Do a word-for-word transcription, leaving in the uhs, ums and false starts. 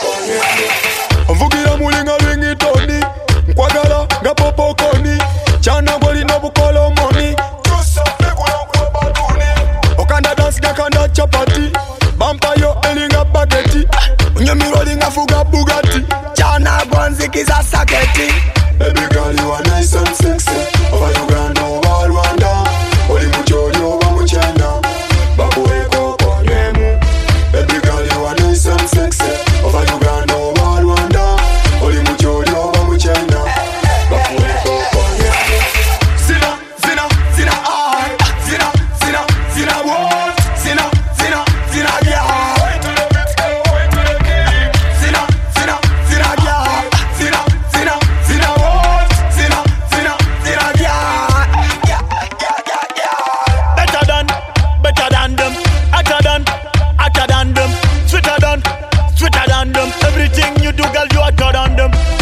Mvugira mulinga wingi toni nkwagala nga popo koni chana boli no bukolo moni tusa fekula kwa batuni okanda dance gakanda chapati bampa yo elinga bageti unyamiro linga fuga bugatti chana gwanzikiza saketi. Baby girl you are nice and sexy over Uganda over Rwanda oli mucholi over muchina bakuweko konywemu. Baby girl you are nice and sexy over Uganda over Rwanda oli mucholi over muchina bakuweko konywemu. Zina zina zina I zina zina zina what zina zina zina yeah. Wait to the beat go wait to the beat. Zina zina zina yeah. Zina zina zina what zina zina zina yeah. Yeah yeah yeah yeah. Better than, better than them. Hotter than, hotter than them. Sweeter than, sweeter than them. Everything you do, girl, you hotter than them.